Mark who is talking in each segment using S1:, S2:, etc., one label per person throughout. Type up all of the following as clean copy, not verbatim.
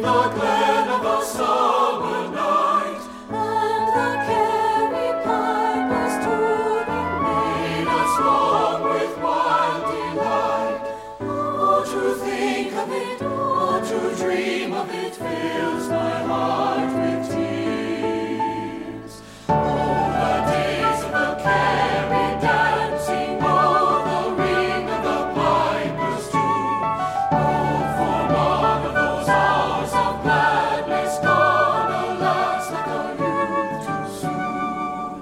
S1: the glen of a summer night,
S2: and the carry pipers tuning
S1: made us long with wild delight.
S2: Oh, to think of it,
S1: Oh, to dream of it fills my heart with tears. Oh, the days of the carry dancing, oh, the ring of the pipers too. Oh, for none of those hours of gladness gone, alas, like our youth too soon.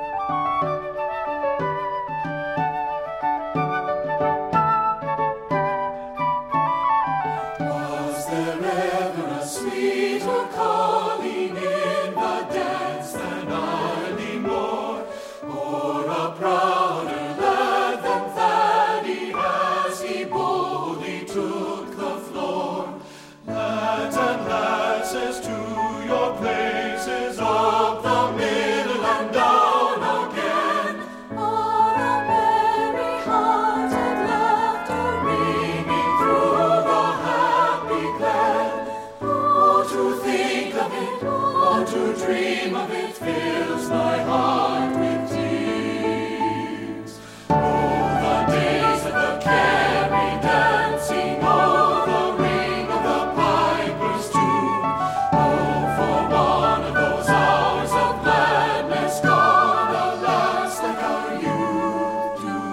S1: Was there ever a sweeter calling in the dance than Arlie Moore, or a prouder lad than Thaddy as he boldly took the floor? Lads and lasses, to your places, up the middle and down again.
S2: oh, the merry hearted laughter
S1: Ringing through the happy glen. Oh, to think of it, oh, to dream of it fills my heart with tears. Oh, the days of the carry dancing, oh, the ring of the pipers too. Oh, for one of those hours of gladness gone, alas, like our youth too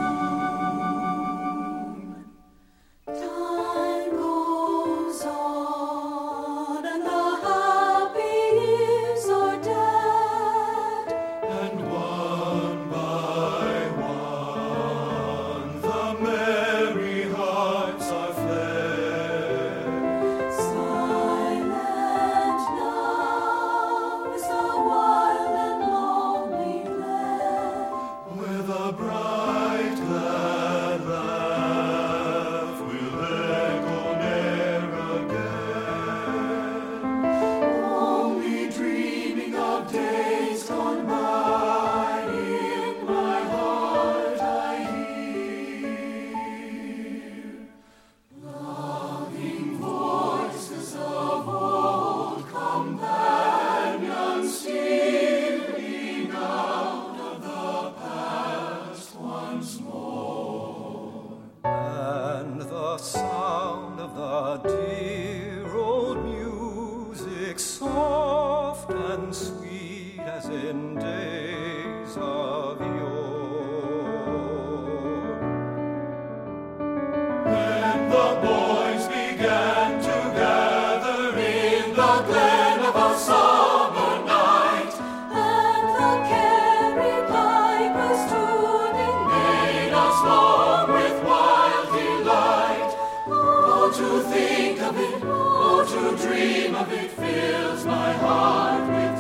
S1: soon.
S2: Time goes on, and the happy years are dead.
S1: And one by one the merry hearts are fled.
S2: Silent now is the wild and lonely glen,
S1: Where the bright glad laugh will echo ne'er again. Only dreaming of days gone by, in my heart I hear loving voices of old companions stealing out of the past once more.
S3: And the sound of the dear old music, soft and sweet as in days of yore.
S1: When the boys began to gather in the glen of a summer night,
S2: and the carry pipers tuning
S1: made us long with wild delight. Oh, to think of it, oh, to dream of it fills my heart with